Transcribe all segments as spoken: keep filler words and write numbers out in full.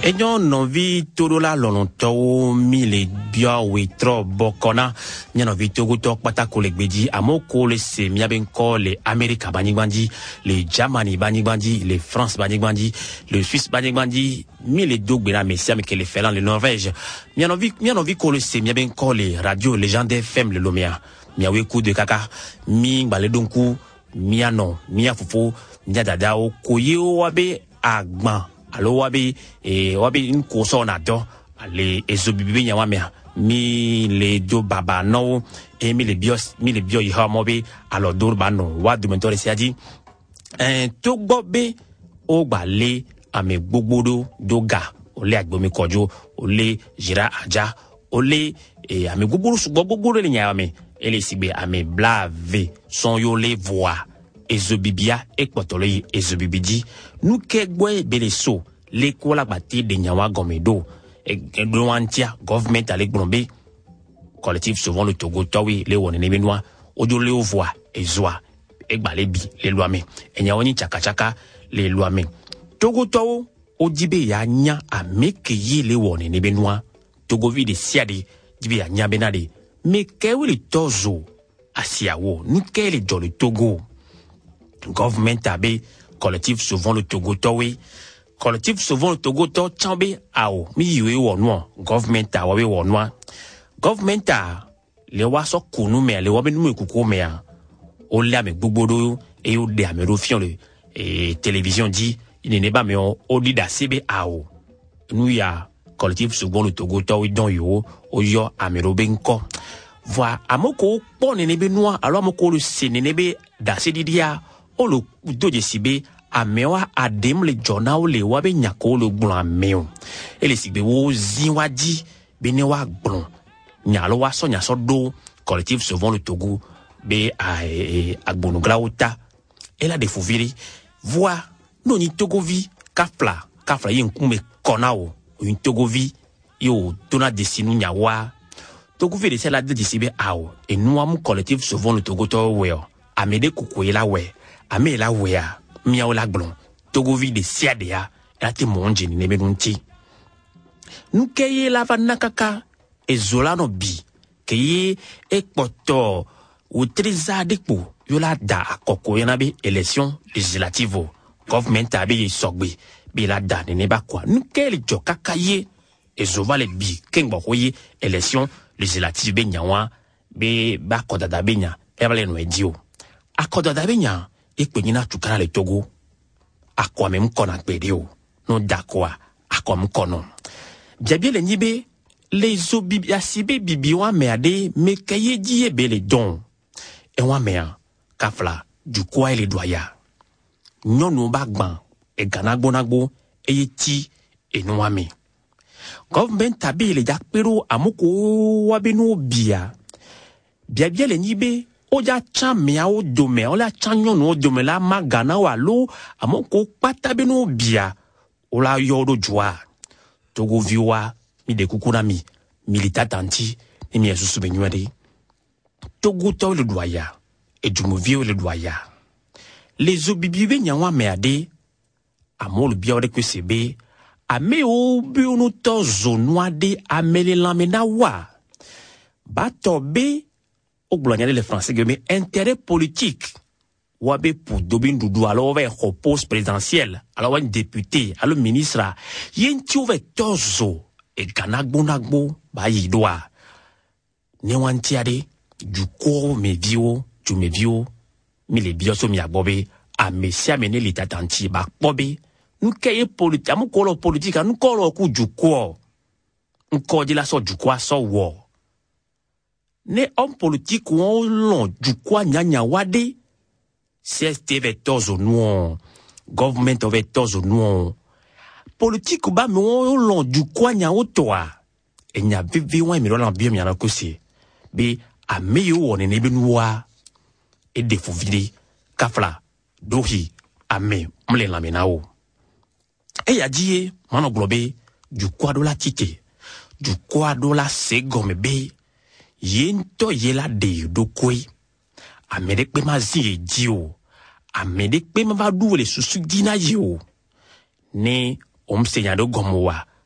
Enyo novi torola lolonto mi le bia we tro bokona nya novi togo tok pata ko le gbeji amoko le se mi aben ko le America banigbanji le Germany banigbanji le France banigbanji le Suisse banigbanji mi le dogbe na mesia mi ke le Finlande le Norvège mi novi mi novi ko le se mi aben ko le radio légendaire F M le Lomia mi awe ku de kaka mi gbale donku mi ano mi afufo mi dada o koye o wabe agban alo wabi e wabi nkoso na do ale ezobibi nyawa me mi le do baba no e mi le bios mi le bio yiha mobe alo dur ba no wa du mentore si aji en to gbobe o gba le ame gbogbodo doga ole agbomi kojo ole jira aja ole e ame gbogbodo sugbo gbogbodo le nyawa me ele sigbe ame blave son yo le voix ezobibia ekpotole ezobibiji nu kegwe beleso le kola bati de nyawa gomedo e do antia government ale gbombe collectif souvent le Togo tawi le woni ne benwa ojo le voix ezwa egbale bi le loame enyawoni chaka chaka le loame Togo tawo ojibe ya nya ameke yi le woni ne benwa Togo vi de siade jibe ya nya benade me kewili tozo asiawo nu kele jole Togo government abe collectif souvent le Togo tawi collectif souvent le Togo to chambe ao mi yiwe wonwa government a wawe wonwa government a le waso kunu me le wabe nume kuko me a o le ame gbogbodo e o de ame rofion le e télévision dit il ne ba me o dida sebe ao nu ya collectif souvent le Togo to wi don yo o yo ame robenko voi amoko po ne nebe noa alors amoko le sene nebe da sedidia o lo doje sibe amewa adem le jona o le wabe nyako le gbon ameo ele sigbe wo zinwaji benewa gbon nyalo wa so nyaso do collectif souvent le Togo be a agbono glaota ela de fouviri voi no ni Togo vi kafla kafla yin kume konao un Togo vi yo dona desinu nyawa Togo vi de cela de disibe ao et nous am collectif souvent le Togo to we amede kukuela we amela we a miao la glon Togo vi de siadea la te monje ni nebelunti nu keye la vanakaka e zolano bi keye e poto ou triza dekpo yo la da akoko yana be élection législative government abi sogbe bi la da ne ba kwa nu kele joka kaye e zovale bi kengbo koye élection législative be nyawa be ba kodada be nya e bale no edio akodada be nya ekpenyina tukara le Togo akwa me mkona kpedio no dakwa akwa mkono biabie le nyibe le zo bibi asibe bibi wa meade me kaye die be le don e wa mea kafla du kwa ele doya nyonu bagban e ganagbo nagbo e yeti e no wa me government tabi le jakpero amoko wa be no bia biabie le nyibe oja chamia o dome ola chanyo no dome la magana walo amoko patabe no bia ola yodo joa Togo viwa mi de kukuna mi milita tanti ni mi esusu benyuade Togo to le doya e jumo vie le doya les obibibe nyanwa meade amol bia ode kwesebe ame o bi onu to zonuade amele lamena wa batobe au glonial les Français mais intérêt politique wabe pour dobin doudou alors vers poste présidentiel alors un député alors ministre yenti over tozo et ganagbo nagbo ba yidwa ne wantiade du ko me vio tu me vio mi le bioso mi abobe a messi amener l'état tanti ba bobe nous keye politique amu ko politique nous ko ku du ko nko di la so du ko so wo ne homme politique ou on long du quoi nyanya wade C S T vectors non government vectors non politique ba me on long du quoi nya otoa e nya vivi wan mi roland bien mi na kosi be a meyo woni ne benwa e defo vide kafla dohi ame mle la menao e ya die mano globe du quoi do la tite du quoi do la segome be yento yela de do koi amede pe mazi dio amede pe ma va du le susu dina yo ne om senyado gomowa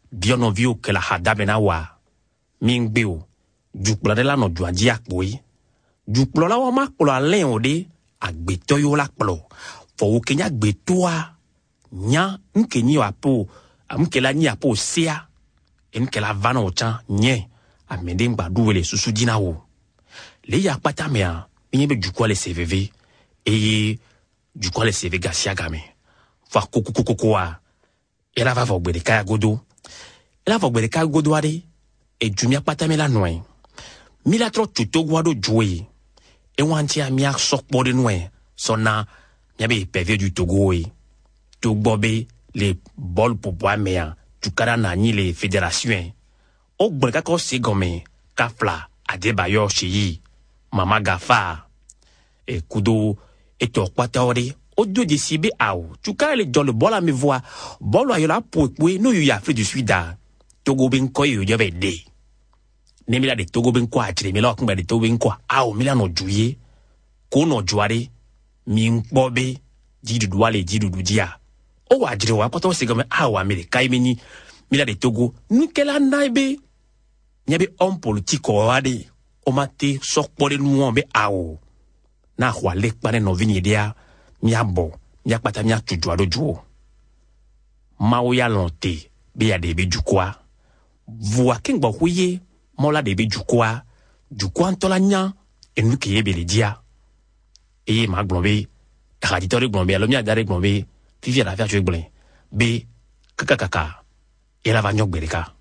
biono vio que la hada benawa mingbeo jukplo de la no juaji akpoi jukplo la wa makplo alen ode agbeto yo la kplo fo wo kenya gbetoa nya nkeni wapo amkela nya po sia enkela vana ocha nye amende ngbadu le susu dinawo le ya pata mea nyebe jukwa le C V V e jukwa le C V gasia game fa kokokokoa ela va vo gbede kaya godo ela vo gbede kaya godo ade e jumia pata mela noe mila tro tuto gwado joe e wanti a mia sokpo de noe sona nyabe peve du Togo e to bobe le bol pour boire mea tukara na ni le fédération o gbede ka se gome kafla adebayo chiyi mama gafa e kudo e to kwata ore o do de sibe awo tukara le jole bola me voix bolo ayola poepwe no yu Afrique du Sud Togo ben ko yu jobe de nemila de Togo ben ko atire mila okungba de Togo ben ko awo mila no juye ko no juare mi nkpobe jidudu wale jidudu dia o wa jire wa kwato se gome awo America imeni mila de Togo nukela naibe nyabe homme politique o wade o mate sokpore nuon be awo na khwale kpare no vini dia miabo mia pata mia tuju ado juo mawo ya lonte be ya de be jukwa voa kengba huye mola de be jukwa jukwa ntola nya enu ke ye be le dia e ma glombe traditeur glombe alo mia dare glombe fifi la faire jouer glin be kaka kaka e la va nyok bereka.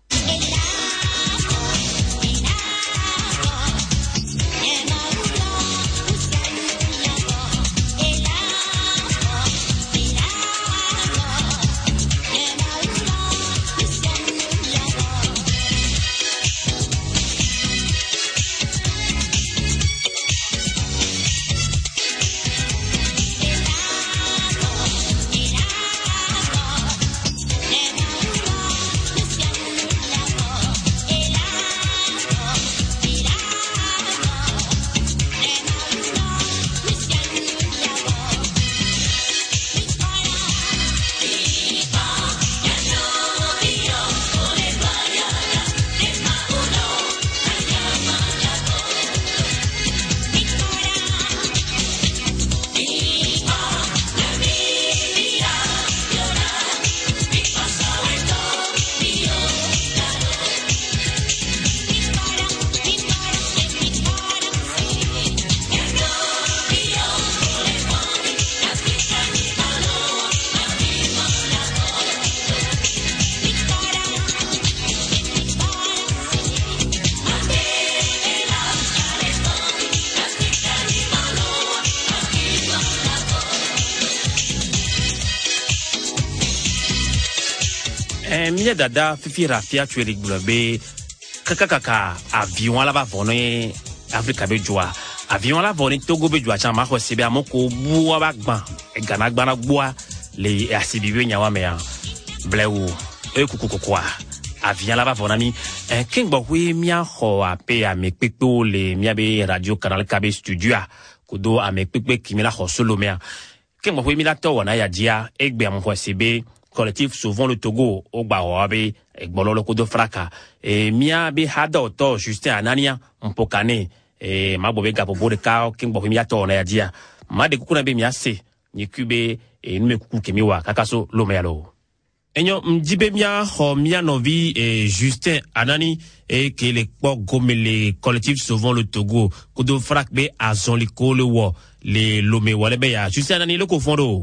Mia dada fifi rafia tueri globe kaka kaka avion la va voner Afrique be joa avion la voner Togo be joa chama ko sebe amoko buwa ba gban e gana gban agboa le asibiwe nyawa me blewu e kukukokoa avion la va voner mi en kingbo wi mia ho ape a me pepe le mia be radio canal kabe studio kudo a me pepe kimila ho solo me kingbo wi mi la to wana ya dia egbe amko sebe collectif souvent le Togo au Bawabe et Bololo Kodo Fraka et Mia be hada auto Justin Anania mpokane et mabobe gapobo de kao king bohemia to na dia ma de kukuna be miase ni kube et nume kuku kemiwa kakaso lomealo enyo mjibe mia ho mia novi et Justin Anani et que les comme les collectifs souvent le Togo Kodo Frak be azon liko le wo les lome wale be ya Justin Anani le kofondo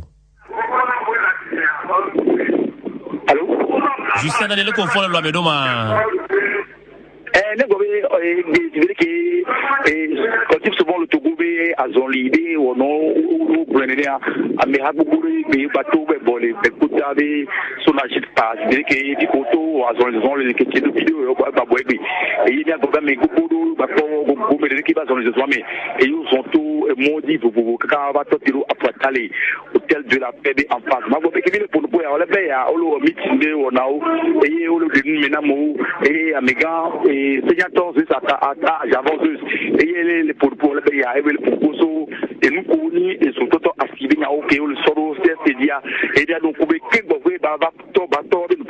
Justin Anani le kofondo lo amedoma eh ne gobe eh que collectif souvent le Togo be azon l'idée ou non ou brenenia ame habuguri be bateau be bolé be kutabe sur la chute passe dire que di photo azon les azon les que de vidéo ba boebi et il y a gobe me gobo ba ko gobo me qui ba azon les azon mais et ils sont tout maudit pour pour ka ba to tiro apatale hôtel de la paix en face ma gobe que le pour pour ya le be ya olo meeting de onao et olo de menamo et amega et seigneur ça ata j'avance et les les pour pour le be ya et le proposo et nous koni et sont tout activé na OK le soro c'est dia et dia donc be ke gobe ba ba to ba to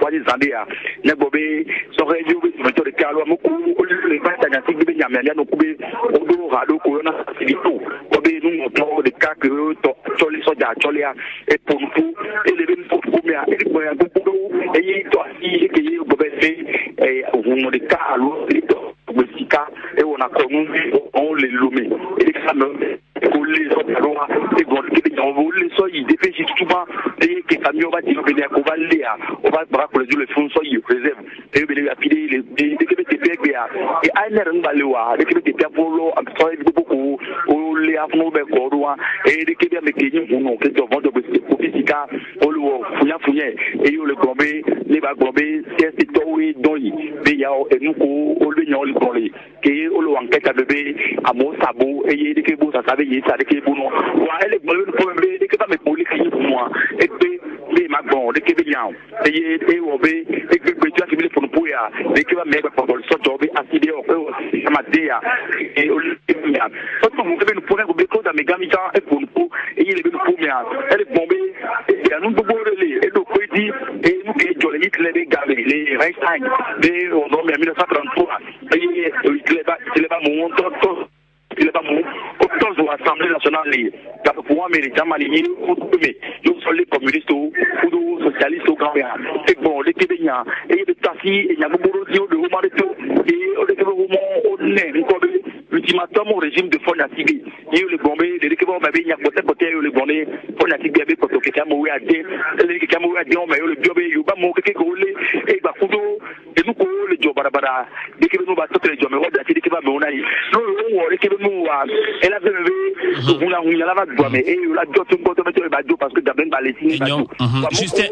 quasi Zambia ne bobe so rejo be meto de kalo amuku o le ba ta nyati be nyame ya no kube o do ha do ko na sibitu ko be nu to de ka ke to choli so ja choli a e pontu e le ben po ko me a e ko ya do e yi to yi ke yi bobe se e o de kalo to Wesika et on a connu on les lumé et les femmes pour les autres alors et bon que on veut les soyez dépêchez souvent et que camion va dire venir qu'on va aller on va bras pour les le fond soyez réserve et venir appuyer les des que des P et à une heure on va le voir des que des pour l'eau en soyez beaucoup ou les afno be ko et des que des que nous non que devant de Wesika on le fouilla fouiller et le gombe les va gombe c'est tout et doni mais ya et nous ko le nyol kole ke olo enquête bébé amo sabo et yé que bo ça savait yé ça que bo non wa ele bo le problème de que pas me pour les clients pour moi et puis les magbon de que bien et yé et obe et que tu as qui pour nous pour ya de que va mettre pour le sortir be assidé au ça m'a dit et au bien autre mon que nous pour nous be dans mes gamita et pour nous et il est nous pour bien elle est bombée et nous bo relé et donc il dit et nous que jolé les gars les Reichstag de on a mille neuf cent trente-trois et il est pas il est pas mon tonton il est pas mon tonton de l'Assemblée nationale là pour moi mais les gens maliniers mais ils sont les communistes ou les socialistes au grand et bon les Québécois et les Tassi il y a beaucoup de gens de Roma de tout et au développement au nez ultimatum au régime de Fonatibi et le bombé les Québécois mais il y a côté côté le bombé Fonatibi avec côté qui a mouru à deux les qui a mouru à deux mais le biobé il va mourir quelque chose et bah kudo et nous ko le job barabara de que nous va tout le job mais on a dit que va on a non on est que nous elle a vu on a on a la va mais et la job tout côté mettre ba job parce que d'abord ba les signer ba juste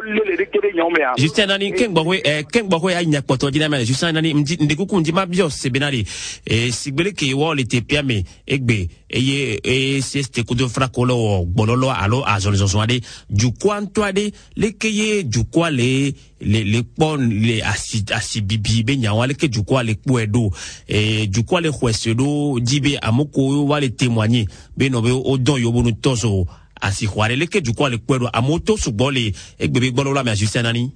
juste nani ken bowe ken bowe ya nya poto dina mais juste nani mdi ndekuku ndima bio se benali et sigbele ke wo le tepia me egbe eye e c'est coup de fracolo bololo alo a zone zone ade du kwanto ade le keye du kwa le les les pon les acid acid bibi be nyawa le ke du kwa le kwedo et du kwa le khwesedo dibe amoko wa le témoigner be no be odon yo bonu toso asi khware le ke du kwa le kwedo amoto subo le egbebe gbolo la me juste nani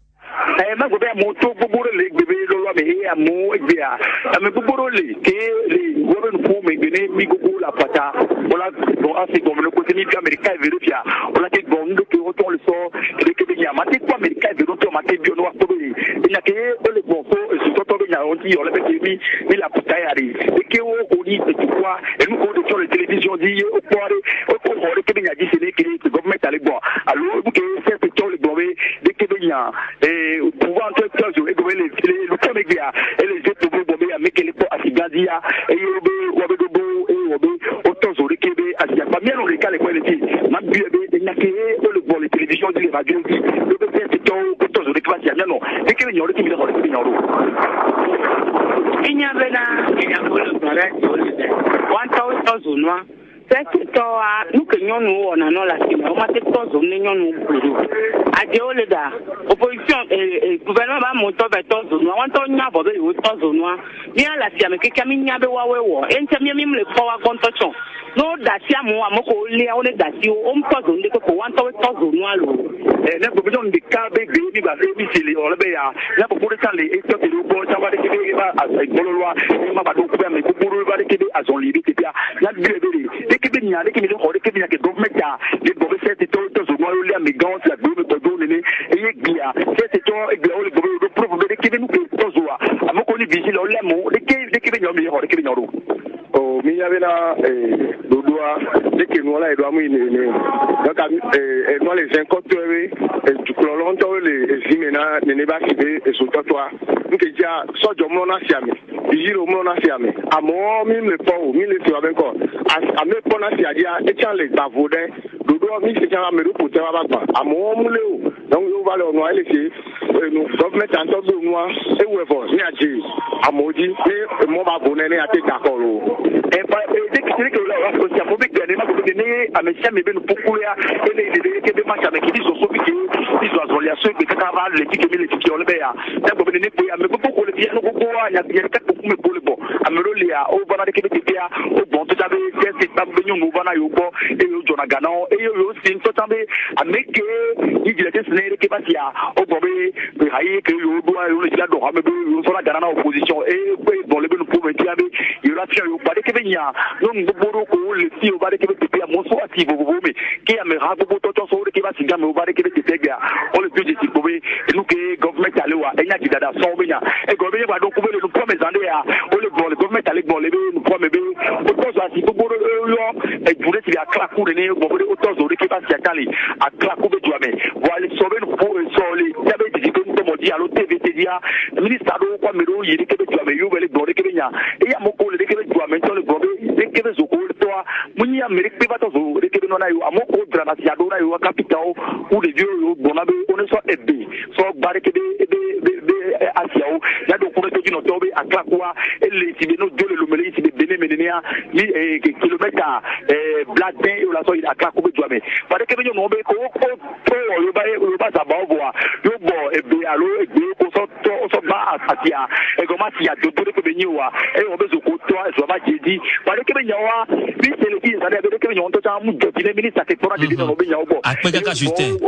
eh ma go be moto gbogbo le egbebe lo lo me amo egbe a ame gbogbo le ke le wo be no me be ne mi gogo la pata voilà bon assez comme le côté américain vérifia voilà que bon donc retourne le sort de que bien maté quoi américain de retour maté bio noir to be il a que le bon so so to be na on dit on le fait mi mi la puta ari et que on dit tu quoi et nous on sur la télévision dit au poire au poire que bien dit c'est que le gouvernement allait bon alors vous que c'est que le bon de que bien et pouvoir tout et que les le comme bien et les autres bon bon mais que les pas asigadia et yobe wobe do et wobe autant zo rekebe asia pas bien on les cas les quoi les dit ma biebe de nyake le bon les télévisions les radios le peut-être tout autant zo rekebe asia non et que nyoro qui me le rekebe nyoro inya bena inya bolo bare one thousand noa c'est to a nous que nyonu ona no la sima o ma te to zo ne nyonu buru ade o le da opposition eh gouvernement ba mo to be to zo no wan to nya bo be o to zo no ni ala sia me ke kami nya be wa we wo ente mi mi le ko wa kontocho no da sia mo amoko le o le da si o mto zo ndi ko wan to to zo no alo eh na ko bijon de ka be be bi ba be bi sile o le be ya na ko pour ça les et to de bo ça va de ke ba a bololwa ma ba do ko be me ko buru ba de ke a son libi ke ya na bi be que bien y a que me le jode que bien que gouvernement a les gouvernements c'est tout tout zo no le amigans la gouvernement to do ne et bien c'est tout et bien le gouvernement propre de que nous que zo a mo ko ni vigile le mo de que de que bien me jode que bien ro o mi ya bela eh do doa de que no la do amu ni ni donc eh no les cinquante et du clolon to le zimena ne ne ba ki be e so to toi nke ja so jo mo na siame vigile mo na siame amo mi le po mi le ti wa ben ko a me pona si adia e chan le bavode dodo mi se chan me ro pote wa ba amo mu le o donc yo va le no ele se no government an to do no e we for ni aji amodi ni mo ba bo ne ni ate ka ko ro e pa e de ki ke la wa so mo be gane ma ko de ni a me chame be no pokulu ya ele de de ke be ma chame ki di so so bi ki di so azolia so be ka aura les tickets les tickets on le béa na go ne ko ya me ko ko le bien no ko wa ya ya ka ko me ko le bo amero le ya o bana de ke be bia o bon to tabe ke se tabe nyu mo bana yo bo e yo jona gana e yo yo sin to tabe ameke ni dire te sene ke ba tia o bo be be haye ke yo do yo le do ha me be yo so la gana na opposition e ko bon le be no pour me tiabe yo la tia yo ba de ke be nya no ngoboro ko le ti o ba de ke be bia mo so ati bo bo me ke ya me ha bo to to so de ke ba si ga me o ba de ke be te ga o le budget ko be nu ke government ale wa e nya ki dada so be nya e go be wa do ko be le promise ande ya o le bon le government ale bon le be no promise be o to so ati bo bo yo e dure ti a klaku de ne bo bo o to so de ke ba si atali a klaku be tuame wa le so be no po so le ya be ti ko mo di alo T V T dia ministre do ko me do yi de ke be tuame yo be le bon de ke be nya e ya mo ko le de ke be tuame to le bon de ke be zo ko to munya Amerique be ba to zo de ke be no na yo amo ko dra na si ado na yo capital ou de vieux yo bon abe on so ebe so bare ke be be be asia o ya do ko to di no to be akakwa ele ti be no dole lo mele ti be bene menenia ni e kilomètre e blatin o la so ida akakwa be tuame bare ke be no be ko ko to yo ba yo ba sa ba bo yo bo ebe alo egbe ko so to so ba asia e go ma ti ya do do ke be nyiwa e o be zo ko to e so ba jedi bare ke be nyawa bi se le ki sa de be ke be nyon to ta mu do ti ne ministre ke pora de no be nyawo bo akpe kaka Justin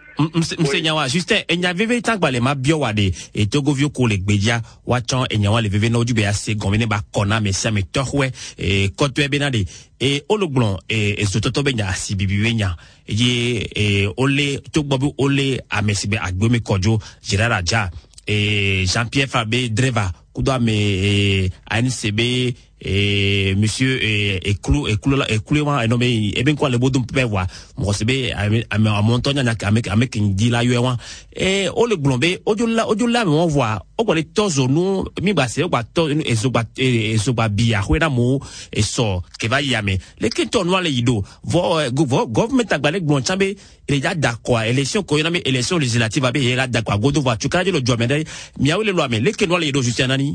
mse nyawa Justin enya veve tangbale ma bio wade e togo vio ko le gbedia wa chan enyawa le veve no dube ase gomene ba kona me sa me tohwe e kotwe benade e ologlon e e sototo benya asibibi wenya e e ole togbobu ole amesibe agbome kojo Gerard Aja e Jean-Pierre Fabé Dreva kudo me e A N C B et monsieur et et clou et clou et clou et non mais et bien quoi le bodum peut voir moi c'est bien à montagne avec avec une dit là yo et au le glombe au là au là on voit au quoi les tozo nous mi ba c'est quoi to et so ba et so ba bia ko na mo et so que va y ame les que ton noir les ido vo government agbalek blon chambe il est d'accord élection ko mais élection législative ba il est d'accord godo va tu quand le job mais mi a le loi mais les que noir les ido juste nani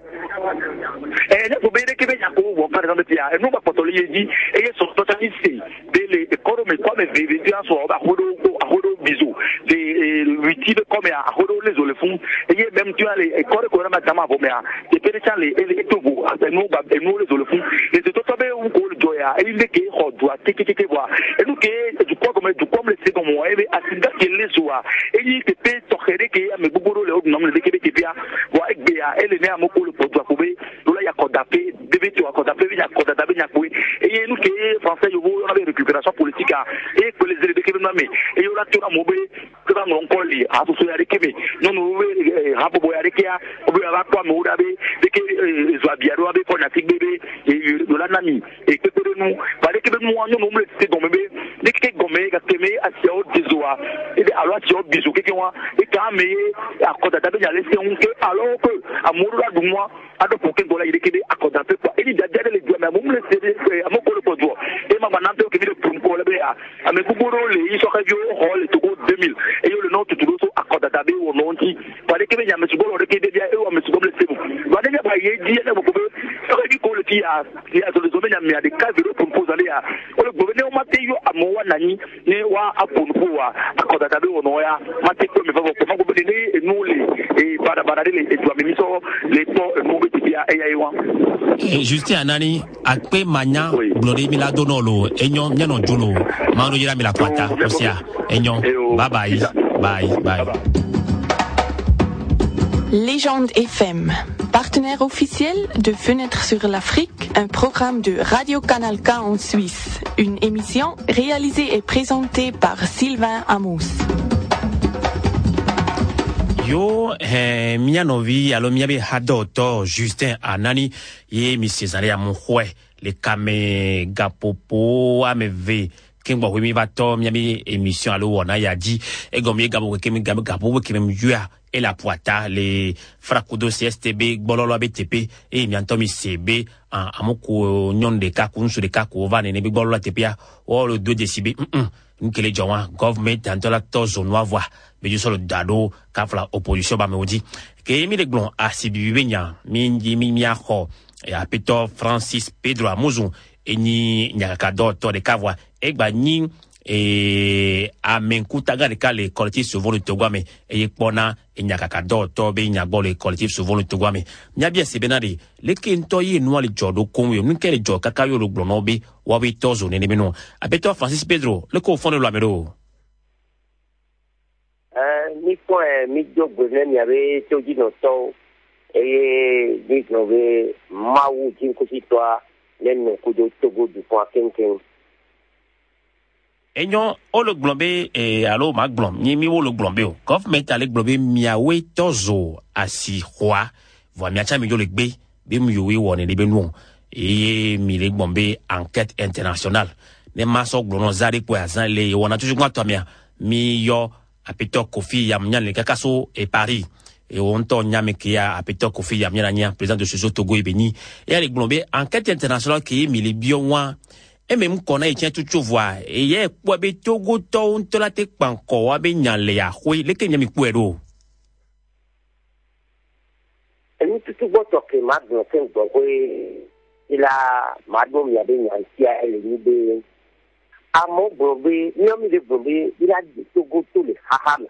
eh ne ko be de ke be ya ko wo par exemple pia e no ba potolo yeji e ye so totally see de le economy comme ve ve dia so ba hodo hodo bizu de witi de comme a hodo les ole fun e ye même tu ale e kore ko na ma tama bo me a de pe de chale e le togo a no ba e no les ole fun e de to be un ko joya e le ke ho do a tiki tiki bo e no ke du ko comme du comme le c'est comme moi e asinga ke le soa e ni te pe to khere ke a me gbogbo le o no le ke be ke bia wa e gbe a e le ne amoko le podo ko be do la ya kodapé bébé tu as kodapé bien kodapé bien coué et nous que français yo on avait récupération politique et que les éléments que nous mais et yo la tu na mobé que va non colli a so ya rekeme non no hapo boya rekia obi va kwa mo dabe de que zo biaro abe ko na bébé et yo la nami et que de nous ba de que nous on nous me c'est donc bébé de que gomé ga teme asia o dizoa et alors si o bizu que wa et quand mais a kodapé bien laisser on que alors que amour la du moi ado pour que gola yide kede akoda pe kwa ili dadade le duama mum le sede amoko le podo e ma banante o kede pour ko le be a ame buboro le iso ka bio hol to go deux mille e yo le no tutudo so akoda dabe wo no nti pare kebe nya mesugolo de kede dia e wo mesugolo le sebu ba de ba ye di e bo ko be so ka di ko le ti a ti a so le zo menya me a de ka vero pour poser le a o le gobe ne o mate yo amo wa nani ne wa apun ko wa akoda dabe wo no ya mate ko me fa ko ma go be ne e no le e bara bara le e duame mi so le to mo e juste anani akpe manya blori mi la donolo enyo nyano jolo mano yira mi la kwata osia enyo bye bye bye bye. Légende F M, partenaire officiel de Fenêtre sur l'Afrique, un programme de Radio Canal K en Suisse, une émission réalisée et présentée par Sylvain Amos. Yo eh mianovi alo miabe hado to Justin Anani ye mi César Amonhwe le kame gapopo ameve kengba wemi vato miabe émission alo wona ya di egomi gabo kemi gabo gapo kemi yua et la poita les frakudo C S T B bololo B T P et miantomi C B en amoko nyon de kaku nsu de kaku vane ne bololo T P a o le deux décibels nkele jawa government antola tozo no avoir mais solo dado kafla opposition ba me odi ke mi de glon asibi benya minji mi miako e apeto Francis Pedro Amuzu eni nyaka do to de kavwa egba ni et amenkuta ga ka le collectif souvent le Togwame et pona e nyakaka do to be nyagbo le collectif souvent le Togwame nya bien se benade le kento yi no le jodo konwe nke le jo kaka yo lo glono be wa be tozo ne ne no abeto Francis Pedro le ko fond de l'amero euh mi ko mi jogo ne mi ave toji no to e ni no be mawu jinko sitwa le no ko do togo du point kenken enyo o le glombe e alo ma glom ni mi wo le glombe o government ale glombe miawe tozo asi hwa vo miacha mi yo le gbe be mi yo we woni le be nu e mi le glombe enquête internationale ne maso glono zari po azan le wona toujours kwa to mia mi yo apeto Kofi Yamnya le kakaso e Paris et on to nyame kia apeto Kofi Yamnya nya président de ce Togo et Bénin et ale glombe enquête internationale qui mi le bio wa et même qu'on a été tout voir et y a quoi be Togo to on te la te panko wa be nyale ya hwe le kenya mi kwero et ni tout go to ke ma do ke go hwe ila ma do mi abe nyantia ele ni be amo brobe ni o mi de brobe ila de Togo to le hahama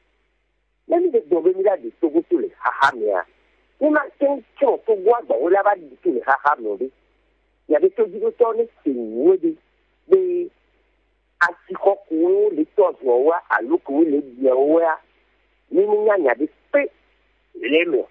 ni de brobe ila de Togo to le hahama ya ni ma ken cho to gwa do la ba de to le hahama be il y avait tout du temps les signes de de asikoku les tozo wa aluku les biawa ni nya nya de pe les me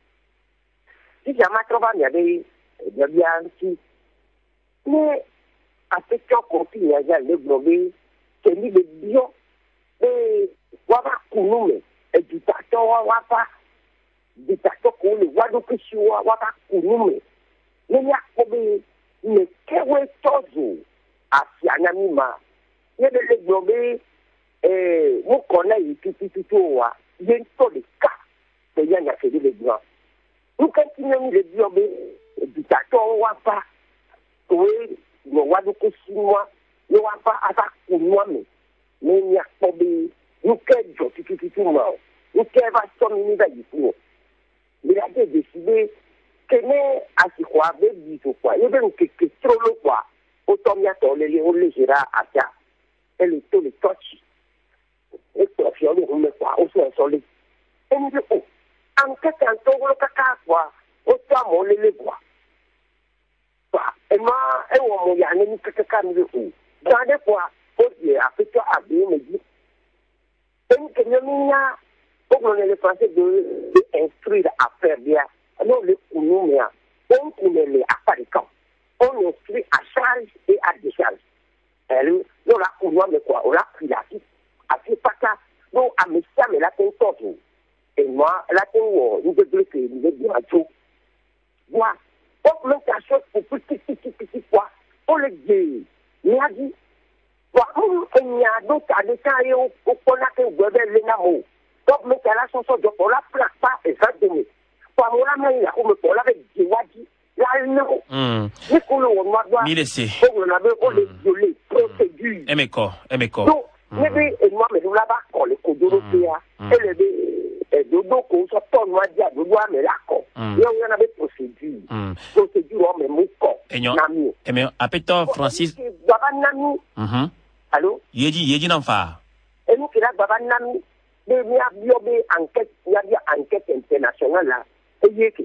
si jamais trova nya de de bien si mais après que Kofi ya ya le blogué que ni de bio de wa ba kunume e dictateur wa wa pa dictateur ko le wa do kishiwa wa ba kunume ni ya ko be ne kewe tozo asianya mima yebe le globe eh mo kona yi pipi pipi wa yen to de ka te yanya ke de gwa u kan tinyo le globe dictateur wa pa to no wa do ko sinwa no wa pa ata kunwa me ne nya ko be u ke jo pipi pipi ma u ke va so mi da yi fu il a décidé que ne asikwa be di to kwa yebe nke ke trolo kwa o to mi ato le le o le jira atia ele to le touch e to fi o le me kwa o so so le eni de o an ke kan to lo kaka kwa o to mo le le kwa pa e ma e wo mo ya ni kaka kan le o da de kwa o je afito abi me di eni ke no mi ya o no le français de instruire à faire bien. Non, le Kounoumia, on connaît les apparicants. On inscrit à charge et à décharge. Elle, on l'a Kounoua, mais quoi, on l'a pris la vie. À ce pas donc, à mes femmes, elle a fait un et moi, elle a fait un peu de il est bien à tout. Voilà. On met la chose pour petit, petit, petit, quoi. On le dit. Il a dit, voilà, il y a d'autres à des cas, on a fait un peu de l'énamo. Donc, mais la chanson, on la plaque pas, et ça, de kwa mola mai ya ko me pola be jiwaji la no mm ni ko lo mo gba mi le se ko na be ko le violé procédure emeko emeko donc ne be e mo me la ba ko le ko doro pe ya e le be e dodo ko so to no adia dodo a me la ko yo yo na be procédure procédure o me mu ko na mi eme apeto Francis baba nami mhm allo yeji yeji nan fa e mu kila baba nami be mi abio be enquête ya bi enquête internationale là eyeke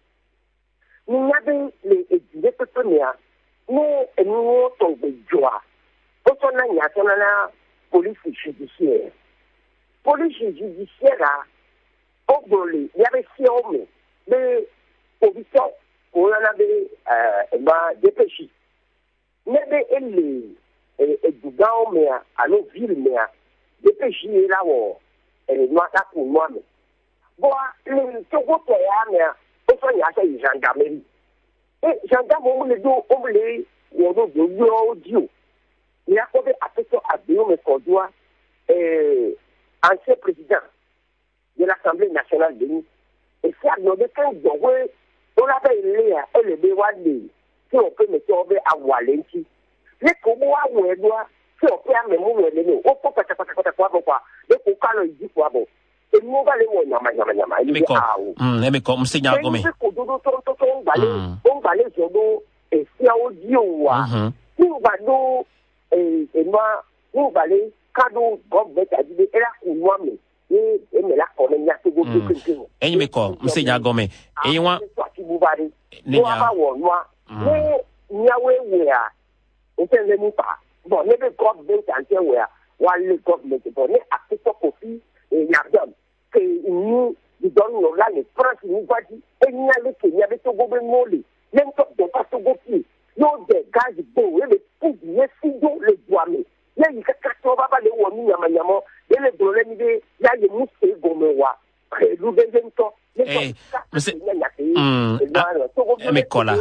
ni nyabe le edie pepenia no enu to bejoa o so na nya so na police judiciaire police judiciaire o bole yabe si o me le police o na be eh ba dépêche nebe ele e duga o me alo ville me dépêche la wo e no ata ku no me bon le Togo to ya me o so ya se gendarmerie et gendarme o le do o le wo do do yo dio ni akobe apeto abio me kodwa eh ancien président de l'Assemblée nationale de Bénin et ça no de kan do we o la be ile ya ele be wa le ti o pe me to be awalenti le ko mo wa we do ti o pe ame mu we le ni o ko pata pata pata kwa kwa le ko ka lo yi kwa bo e mo ba le wo nyama nyama nyama e ko mm e me ko mse nya go me ko do do to to to ngale o ngale jo do e si a o di o wa ti ba do e e ma nous balé cadeau gobe ta dit et la couloir mais et et me la connaît nya to go que enyi me ko mse nya gome enyi wa ni nya wo noa ni nya we we a o te le mu pa bon ne be government ante we a wa le government bon ne akito kofi e nya dom ke ni di don no la le france ni badi e nya le ke nya be to go be moli nem to de pas to go ki yo de gaz bo e le pou ye si do le bois me ye yi ka ka to ba ba le wo mi nyama nyama e le do le ni de ya ye mu se go me wa e lu de jento eh mse mm me kola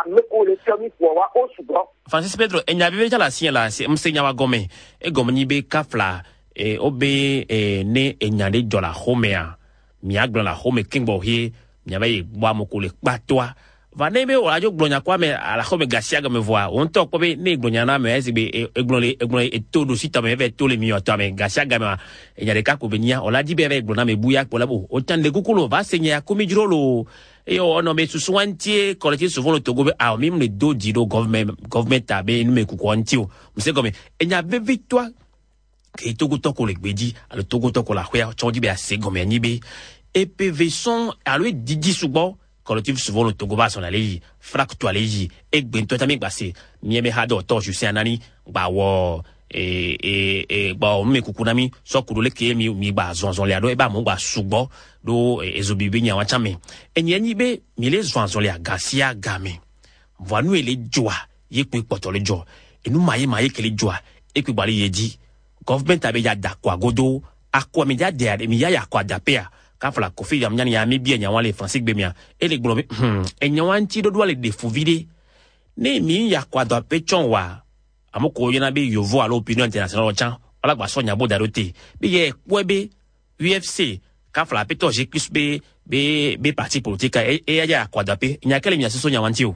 Francis Pedro enya bebe jala sien la se mse nya wa gome e gome ni be kafla e obe e ne enya de jola homea mi agblon la home kingbo hi mi abaye bwa mokole patwa va nebe o ajo glonya kwa me ala home gasia me voa on tok pobe ne glonya na me ezebe eglon le eglon e todo sita me ve to le mi oto me gasia ga me enya de ka ko benia o la di bebe glona me buya ko la bo o tan de kukulo va senya ko mi jrolo et on a mis sous sointier collectif souvent le Togo a même les deux diro government government tabe nous me kukwantio c'est comme il y a be victoire que Togo to ko le gbedi le Togo to ko la hwea chondi be assez comme ni be et P V son à lui didi subo collectif souvent le Togo ba son aller fractoire aller et bento tamé passé mi me hado to je sais anani ba wo et et et ba o me kukunami so kudole ke mi mi ba zonzon le ado e ba mo ba subo do ezobibi nya wachame enyenyi be mi le zonzon le agasia game vanu ele joa ye pe poto le jo enu maye maye ke le joa e pe bali yeji government abe ya da kwa godo akwa mi ya de mi ya ya kwa da pe ka fala kofi ya mnyani ya mi bi nya wan le français gbe mi e le gbobe enya wan ti do do le de fuvide ne mi ya kwa da pe chon wa amoko yena be yovo à l'opinion internationale chan ala gba sonya bo darote bi ye kwebe U F C ka fla peto je plus be be be parti politique e e ya kwadape nya kele mi aseso nya wanti o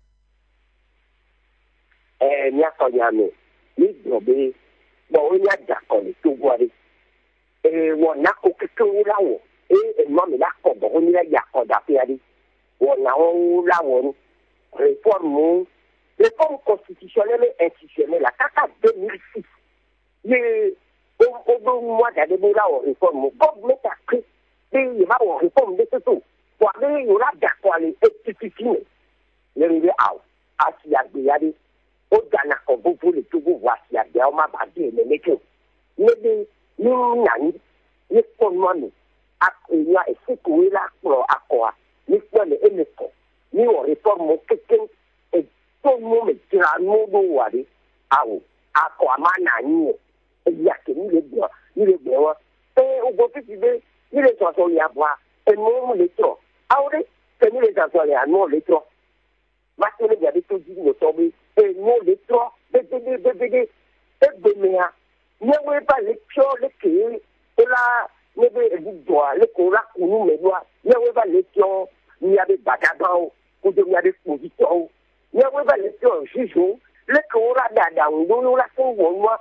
eh nya sonya me ni dobe bo nya ja ko ni to gware eh wo na ko ke wo lawo eh e mo mi la ko bo ni la ya ko da pe ari wo na wo lawo réforme réforme constitutionnelle et institutionnelle à Kaka deux mille six. Le au mois de débat la réforme, comme met à prix, il va avoir réforme de tout. Pour aller il y aura d'accord les institutions. Le rive à à s'y a déadé. Au Ghana comme vous le Togo voir s'y a déadé ma badi le métier. Mais nous n'ani les fondements à il y a secoué la pour accord. Les fois les émetteurs. Nous réforme quelqu'un tout le monde tira nous douari awo akwa na ni e ya ke ni le bo ni le bo e o go ti de ni le so so ya bwa e mo le tro awre ke ni le so ya no le tro ma ke le ya de to di no to bi e no le tro de de de de de e be me ya ni we ba le pio le ke e la ne be e di do le ko la ku nu me do ni we ba le pio ni ya de bagaba o ko de ya de position ne we ba le pio jijo le ko ra da da ndo la ko wo wa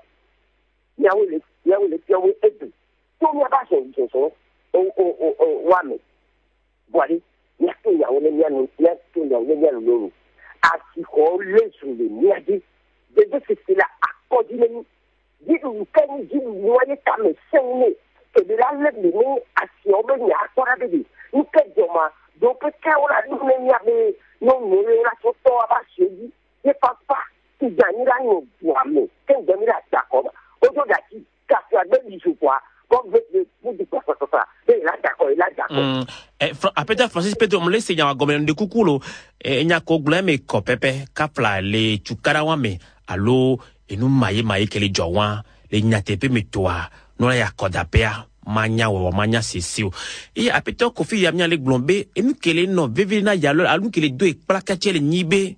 ya we le ya we le pio we e bi to mi ba so so so o o o wa me bwari ya to ya we le ya no ya to ya we ya lo a ti ko le su le ni adi de de se la akodi le ni di u kan di ni wa ye ta me sen ni ke de la le ni a si o be ni a ko ra de ni ke joma do pe ka ora ni ni ya be no no la so to aba se di e papa ti gani la no bua me ke gani la ta ko o jo da ti ka fa de ni su kwa ko ve de bu di kwa so fa e la ta ko la ta ko eh apeta Francis Pedro mo le se nya gomena de kukulo e nya ko gleme ko pepe ka fla le chukara wa me alo enu maye maye ke le jowa le nya tepe me toa no la ya kodapea manya wo manya sesio e apeta ko fi ya mnya le glombe enu kele no veve na ya lo alu kele do e plakache le nibe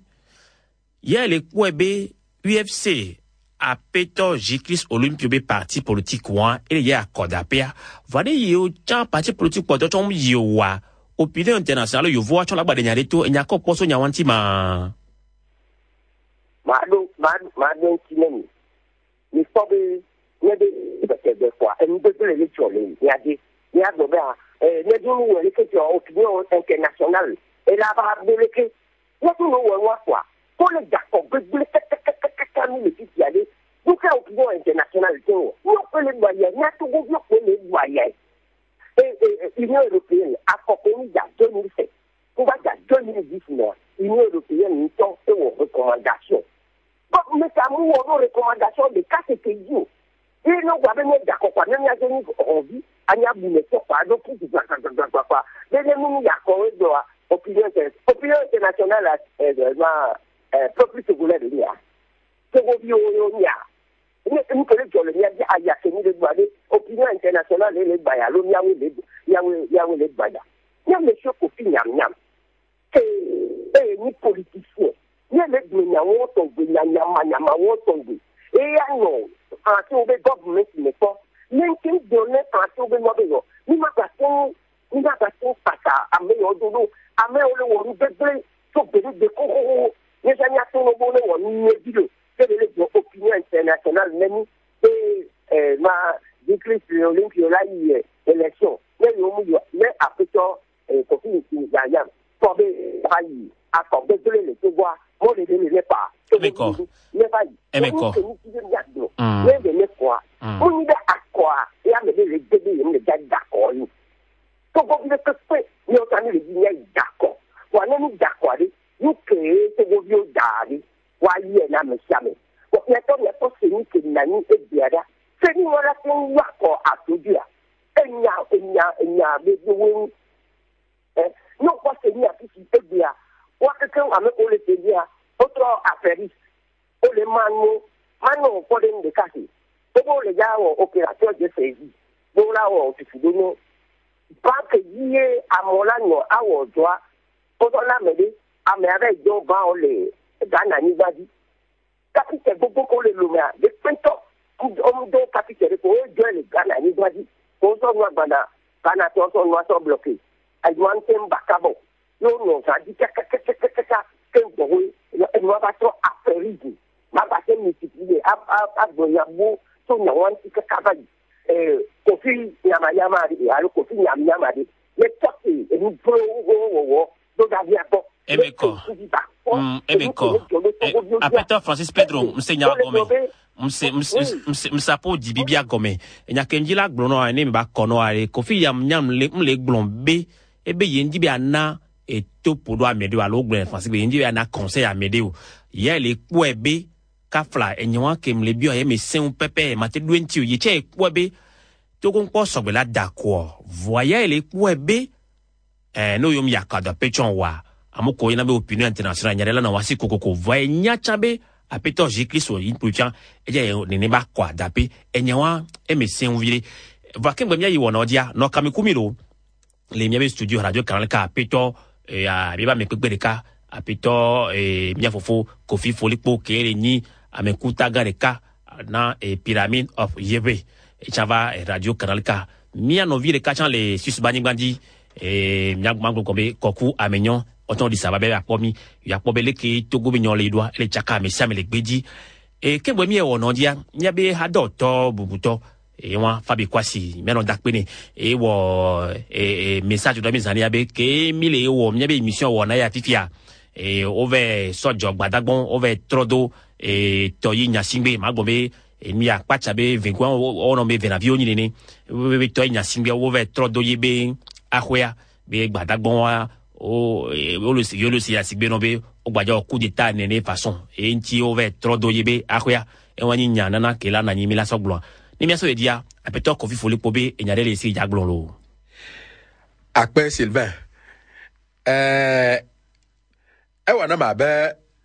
ya le kwebe U F C apeta jikris olympio be parti politique wa e ya kodapea vade yo cha parti politique po to tom yo wa opinion internationale yo vo cha la gba de nya leto nya ko poso nya wanti ma mado mado kineni ni fobe ne de de de fois en de de le chole ya di ya do ba eh ne du wo le ke jo opinion internationale et la ba de le ke ya tu no wo wa kwa ko le da ko gbegbe ka ka ka ka ka ni le ti ya le Nous sommes au pouvoir international. Nous sommes les moyens. Nous sommes les moyens. Et l'Union européenne a proposé il y a deux mille sept. On va dire deux mille dix-neuf. L'Union européenne nous donne ses recommandations. Donc, mais ça nous a des recommandations de quatre pays. Et nous avons dit d'accord. Même si nous avons envie, nous avons dit quoi. Donc, nous avons dit quoi. Mais nous avons dit quoi. Opinion internationale, peuple secondaire de l'I A. Secondaire de l'I A. Nous connaissons le lien de l'I A. Opinion internationale, les Baya, le Yahweh, Yahweh, Yahweh, les Baya. Il y a des choses qui sont nyam. Et ni politiciens. Il y a des gens qui sont nyam, et il y a non, en tout cas, gouvernement qui n'est pas. Même si on donne en tout cas, nous n'avons pas nous n'avons pas ça à meilleur dodo. Ame ole wo ni bebe to bebe de ko ko ni janya to no bo le wo ni video c'est le opinion internationale même et euh ma décret sur l'Olympia là il élection mais yo mu mais après ça ko fi ni ya ya ko be ayi a ko be le to bois mo le le le pas D'accord. Mais pas et mais quoi mais de me quoi on ni à quoi et a me le bébé me d'accord donc on veut que fait nous on est bien d'accord on est d'accord nous créer ce gouvernement d'aller voyez na me jamais on est pas les possibles que nani et bien c'est nous la qu'on va quoi à tout dire et il y a il y a il y a des gens non pas c'est ni à qui et bien ou quelqu'un a me on le bien autre affaire on les mano mano pour les casser pour les gars opérateur de saisie donc là on se fait pas que yé à mon langue à Odoa, pour la mêlée, à mes avec deux bancs les Ganani Badi. Capitaine beaucoup les Lumia, des pentons, on doit capitaine pour eux deux les Ganani Badi. On s'en va bana, bana ton noir sont bloqués. Elle doit un bacabo. Non, non, ça dit que qu'un bruit, elle va pas trop affairiser. Ma basse multipliée, à à à Boyabou, son yawan qui cavali. Kofi Yamayama, alors Kofi Yamayama, les toqués, et nous pouvons, nous avons et mais quoi et mais quoi après Francis Pedro m'senya gome m'se m'se m'sa po di bibia gome enya kenjila glono ani ba kono ale Kofi Yam Yam le le glombe e be yendi bi ana e to podo amede wa lo glen Francis be yendi bi ana conseil amede o ye le kwebe kafla enyewa kem le bio ye me sen pepe mate duenti o ye che kwebe to kon po sogbe la d'accord voyez le kwebe eh no yom yakada pechon wa amoko ina be opinion international nyarela na wasi kokoko voye nyachabe apeto jikliso yin puchan eje ne ba kwa dape enyewa emesen vile va kembe mia yiwo no dia no kamikumiro le mia be studio radio Canal K apeto e a biba me pegbereka apeto e mia fofo Kofi Folipo kere ni amekuta gareka na e pyramid of Yebe e chava radio Canal K mia no vile kachan le sus banigbandi e mia mango kombe koku amenyon autant dit ça va bien promis il y a probelé que Togo bignon les doigts les chaka mais ça me les gbedi et que bomi e wono dia nya be hadoto bubuto e wa fabi kwasi me no dakpene e wo e message do mi zani abe ke mi le wo nya be émission wona ya fifia e over sojo gbadagbon over trodo e toyi nyasingbe magombe e mi akpacha be vinkwon ono me venavio ni ni be toyi nyasingbe over trodo yebe ahwea be gbadagbon wa o o le yo le si asigbe no be o gbaja coup d'état nene façon e nti over trodo yebe ahwea e wani nyana na kela na nyimi la soglo ni mi aso e dia apeto Kofi Folipo be e nyade le si jaglon lo akpe Sylvain eh e wana ma be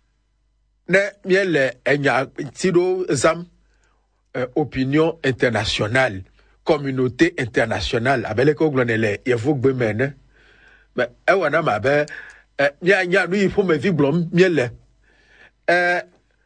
ne miele enya tido zam opinion internationale communauté internationale abele ko glonele ye fo gbe mene mais e wana ma be nya nya nu ifo me vi blom miele eh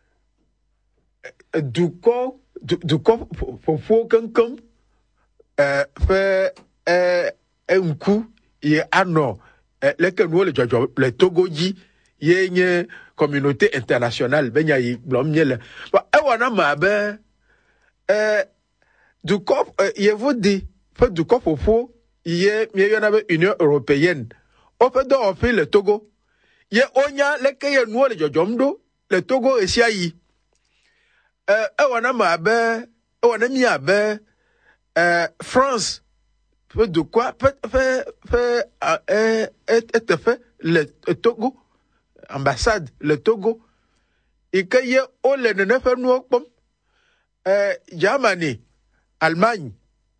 du ko du ko fo kankan eh fe eh enku ye ano le kenu le jojo le togoji ye nye communauté internationale benya yi blom miele ba e wana ma be eh du ko ye vous dit fait du ko fofo ye mi yo na be Union européenne o fait do o fait le Togo ye onya le ke ye nu le jojomdo le Togo esia yi euh e wana ma be e wana mi abe euh France fait de quoi fait fait fait euh est fait le Togo ambassade le Togo et que y o le ne fait nous pom euh Germany Allemagne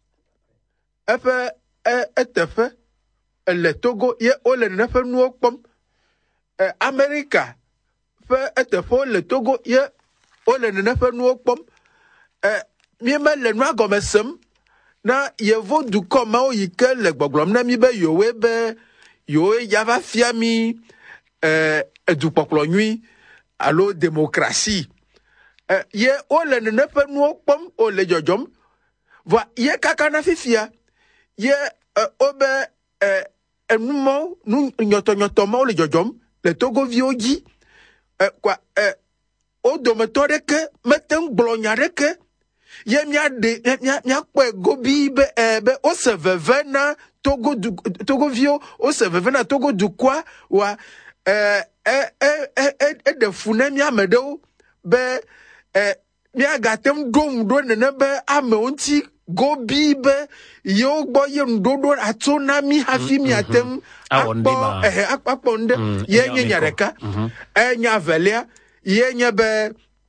e fait est fait le Togo y o le ne fait nous pom euh Amérique fait est fait le Togo y o le ne fait nous pom euh mi ma le noa comme sem na yevo du koma o yike le gbogbom na mi be yowe be yowe yava fiami euh du popolo nui allo démocratie euh ye o le ne pe nu pom o le jojom voi ye kaka na fifia ye euh, obe euh enumo nu nyoto nyoto mo le jojom le Togo vioji euh quoi euh o dometore ke meten gblonya ke ye mia de mia mia kwe gobi be be o se vevena Togo du Togo vio o se vevena Togo du quoi wa eh eh eh eh de funa mia medo be eh mia gatem dom do ne be ame onti gobi be yo gbo ye ndodo atona mi hafi mi atem akpo eh akpo nde ye nya nyareka eh nya velia ye nya be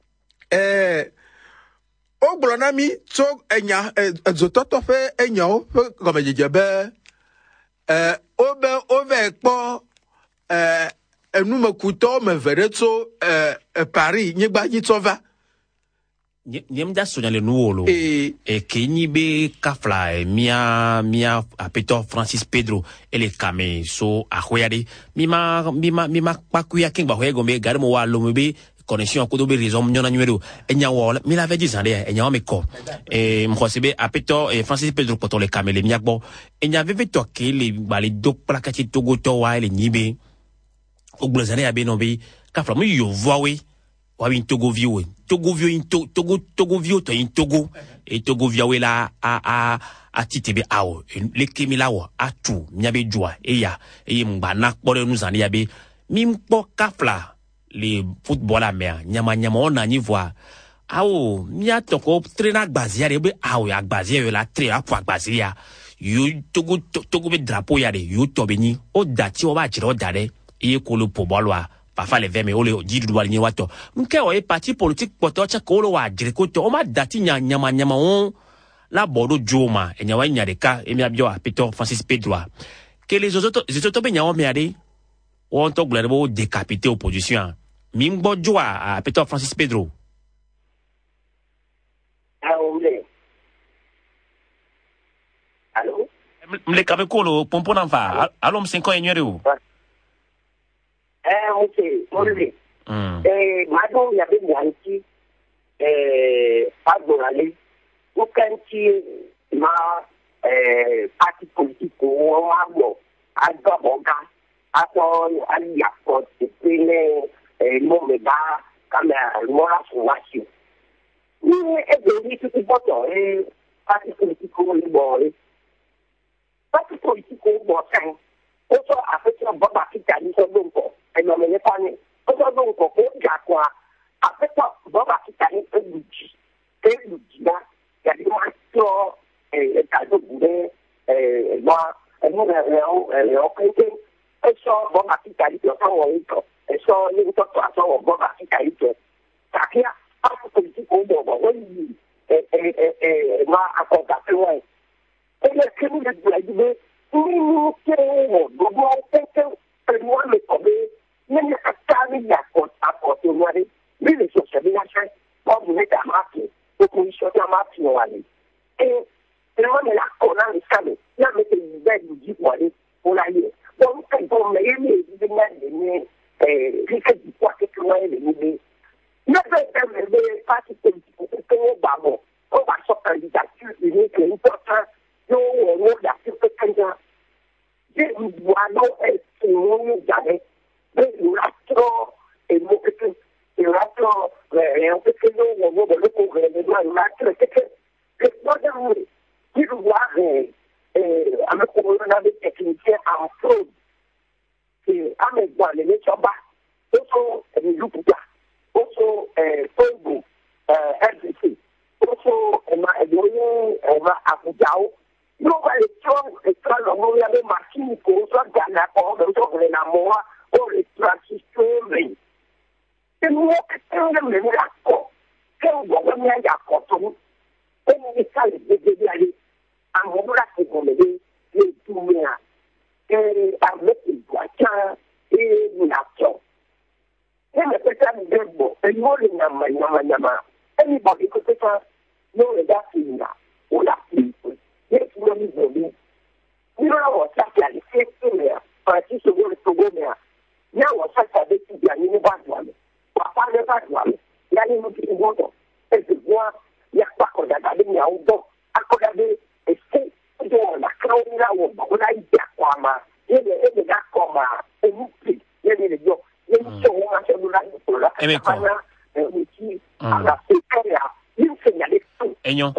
eh o glonami so enya ezototo fe enya o comme jejebe euh obe ove po euh enu makuto me vereto euh Paris nyigba yitova nyem da sonya le nuolo e e kenyi be kafla e mia mia apeto Francis Pedro ele kame so ahoyade mima mima mima pakuya kingba hoyego me garmo wa lo mebe connexion ko do be raison nyona numéro enya wo mi la veji zande enya me ko e mkhosebe apeto e Francis Pedro poto le kamele miakbo enya veve to ke le bali do plakati Togo to wa le nyibe oglozane abe no be kafla mu yo vowe wa bin Togo view Togo view in Togo Togo view to in Togo e Togo view la a a a titebe awo le kemila wo atu miabe joa e ya e mba na kpore nu zande abe mi mpo kafla les football américains nyama nyama on a ni voix awo mia toko traîner gbazia de be awo ya gbazia la traîner pour gbazia you togo togo be drapeau ya de you tobeni o dati o ba jiro dare e ko le pobolwa pa fa le veme o le jidu wal ni wato nke o e parti politique poto cha ko lo wa jire ko to o ma dati nyama nyama on la bodo joma e nyawa nya de ka e mi abio a Peter Francis Pedro que les autres les autres be nyawa me ade on to glebo décapiter opposition Mimbo Joa à Peter Francis Pedro. Allô? Mle kabe kolo pompon anfa. Allô msenko enyere ou? Eh ok, mole. Eh madon yabe nyanti eh agorale. Ukanti ma eh parti politique o magbo agboga. Aton ali yakot tene eh mo me ba kama mora fuwasi ni e de ni tu boto e parti politico ni boy parti politico bo kan o so afeto baba kita ni so donko e no me fani o so donko ko ja kwa afeto baba kita ni e buji e buji na ya di ma to e ta do bude e ma e mo na e o e o kente e so baba kita ni to so wo so you talk to us all about it I do takia after political bobo when you eh eh eh ma akoga pewa e le kemu de like be ni ni ke wo bobo tete pe mo le ko be ni akani ya ko apo to wari really so se bi na se o ni da ma ki o ko so ta ma ti wali e e mo la ko na ni kale na me te be ji wali o la ye bon ke bon me ni ni na ni eh rika di kwa ke kwa ele ni na be be be parti politique ko ko ba mo o ba so candidature ni ke important yo wo da ke ke kanja je wa no e ni ja de be la tro e mo ke ke e la tro e o ke ke no wo wo lo ko re de ma la tro ke ke ke no da mo ki wa e eh a ko na de technicien en fraude que amegba le choba oso eluputa oso eh Togo R D C. Also, elle m'a aidé, elle m'a accompagné. Nous, les gens, les gens, nous avons marqué, nous sommes d'accord, nous sommes en amour, on les transistor. Et nous, on est même d'accord. Et on va venir d'accord. Et nous, les gens, les bébés, aller, à mon là, c'est qu'on est les tourner, et avec les voitures, et l'action. Et le pétard de bon, et nous, les nama, nama, nama. Anybody could take us, no, that's in that. All that people. Yes, you know, you know what, that's like the same thing, but I just want to go there. Now, what's that, I think you are in the bad one. Papa, the bad one. You're in the water. As the one, you're back on that, I didn't know. I could have been a state door, a crown, but I get one, you know, that comma, a movie, you know, you know, so much of the Enyo.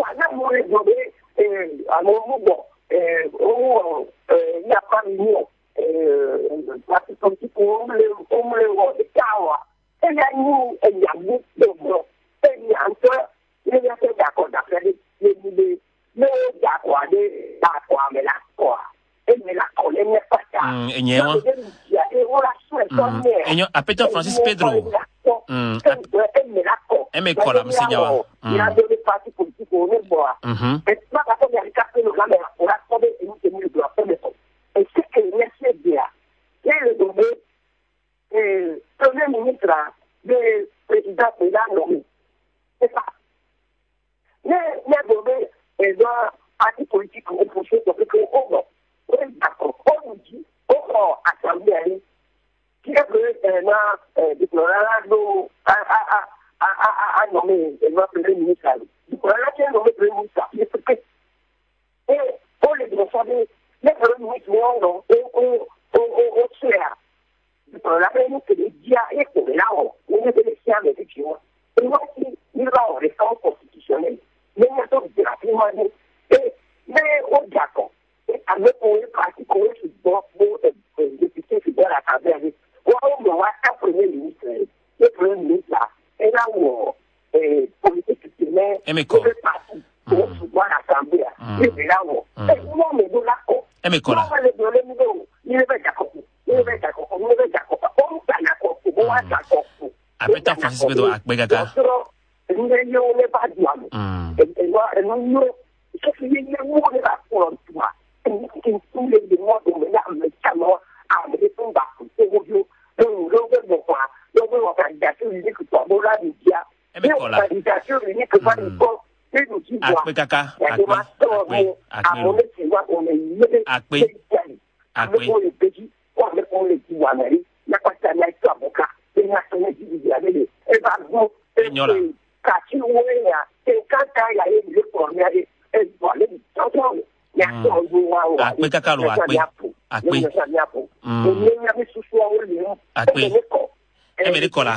Enyo. Enyo, apeta Francis Pedro. Mm. Eme kola msenya wa. Il a donné parti politique au bois. Et pas parce qu'il y a des capteurs de la mer, on a trouvé une tenue de la première. Et c'est que merci bien. Il le donné, le premier ministre, le président de la nommé. C'est ça. Mais, mais, donné, il doit parti politique opposé, donc, on va, d'accord, on nous dit, on va assemblée, qui est le, déplorable, à, à, à, a nommé le premier ministre. Du coup, là, c'est nommé le premier ministre. Et pour les responsables, les premiers ministres, non, au tiers. Du coup, là, c'est les dia et pour là, on est des siens avec les gens. Et moi, il va en réforme constitutionnelle. Mais il y a d'autres de la primaire. Mais au d'accord. Et avec pour les partis, pour les députés qui doivent la table, on va un premier ministre. Le premier ministre, là, et là où les politiques humaines, les partis, pour pouvoir l'assemblée, et là où, et moi, mais de l'accord. Et mais quoi là? Il est d'accord. Il est d'accord. Il est d'accord. On est d'accord. On est d'accord. Après, tu as Francis Pedro à Begaka. Nous n'avons pas de droit. Et moi, nous, qu'est-ce qu'il y a de moi pour toi? Et nous, tous les demandes, on est là, mais ça m'a amené son bac. C'est au lieu de nous lever de quoi. Donc, l'organisation unique que tu as là, il y a l'organisation unique que tu as et nous qui voit la démonstration à mon équipe, on est lié avec les pays, avec les pays américains, il n'y a pas de temps à avocat, il y a un individuel, et par exemple, quand tu vois, quand tu as eu le premier, et voilà, il y a un jour, akpe kaka lo akpe akpe akpe emere kola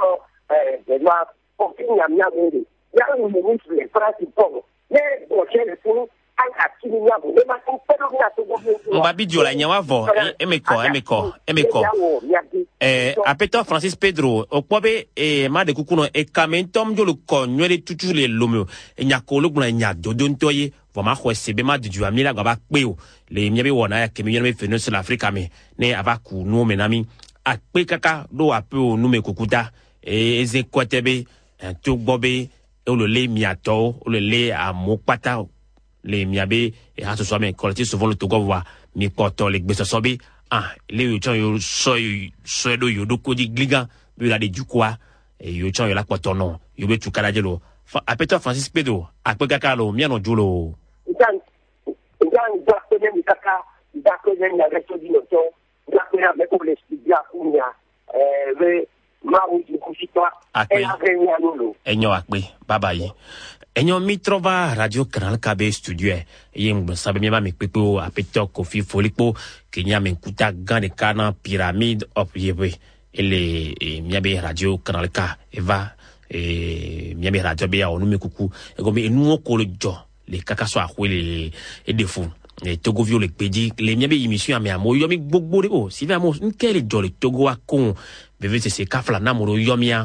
mba bidio la nyawa vo emeko emeko emeko eh apeto Francis Pedro okpobe e ma de kukuno e kamentom jolo ko nywele tutu le lomo e nyakolo guna nya dodontoye voma khwesebe ma didu amila gaba kpeo le miabe wona ya kemi yeme feno sur l'Afrique me ne abaku no menami akpe kaka do apo no me kukuta e eze kwetebe to bobe o le le miato o le le amopata le miabe e ha so so me kolti souvent le togo wa mi poto le gbeso sobe ah le yo chan yo so so do yo do ko di gliga bi la de jukwa e yo chan yo la poto no yo be tukala jelo apeto Francis Pedro akpe kaka lo mi ano julo dan dan da ko ni kaka da ko ni na reto di no to da ko na me ko le studia unya eh ve ma u di kusitwa e la renya lolo enyo akpe baba yi enyo mi trova radio Canal K B studio yeng sabe mi ma mi pepo apeto Kofi Folipo kenya me kuta gande kana pyramide op yebe ele miabe radio Canal K eva e miabe radio be ya onu me kuku e go me enu ko le jo le kaka so akwele e defo e Togo vio le pedi le miabe émission ame amo yomi gbogbo de o si va mo nkele jo le Togo akon beve se se kafla na mo yomia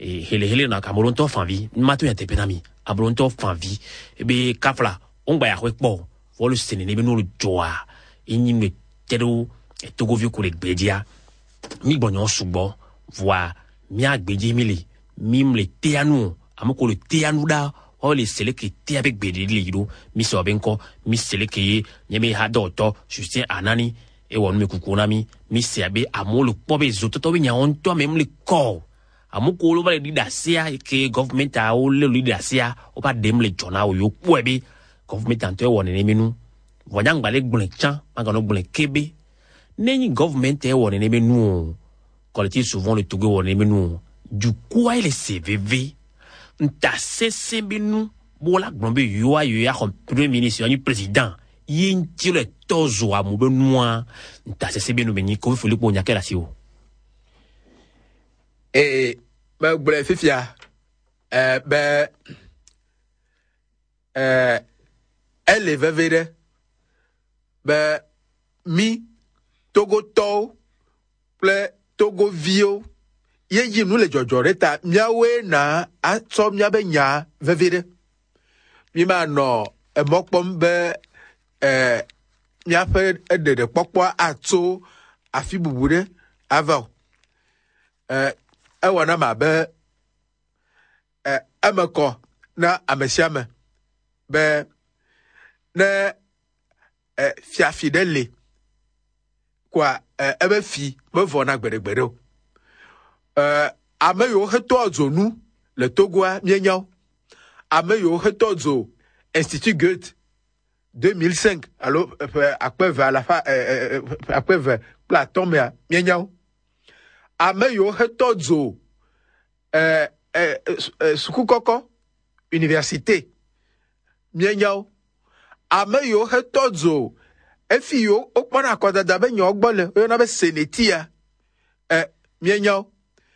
e hele hele na kamolonto fanvi matu ya tepenami ablonto fanvi e be kafla ongba ya kwekpo volu sene ne be no joa inyi me tedo e togo vieux ko le gbedia mi bonyon sugbo voa mi agbeji mili mim le teanu amoko le teanu da o le seleke te avec bedi lido mi so benko mi seleke nyeme ha doto Justin Anani e wonu me kukunami mi siabe amolo pobe zototo we nyaonto même le corps amoko lo ba le didasia ke government a o le didasia o ba dem le jona o yo kwebe government anto e wonu ne menu voyang ba le gbon chan magano gbon kebe neni government e wonu ne menu collectif souvent le Togo wonu ne menu du quoi il C V V nta sese binu bola gbon be yo ayo ya comme premier ministre ni président yin ti le tozo amu be noa nta sese binu beni ko fuli po nyakela si o eh ba gbole fifia eh be eh elle vevere be mi Togo to ple Togo vio ye yi nu le jojo reta miawe na atso miabe nya vevire mi ma no e mokpom be eh miafe de de popo atso afi bubure ava eh e wana ma be eh amako na amesiame be ne eh fia fidele kwa eh ebe fi be vona gbedegbede Euh, ameyo heto zonu le Togoa mienyo ameyo heto zo Institut Goethe deux mille cinq alors après vers la fin après vers Platon mais mienyo ameyo heto zo euh euh Sukukoko université mienyo ameyo heto zo efiyo okpona akoda da be nyo ogbole yo na be senetia euh mienyo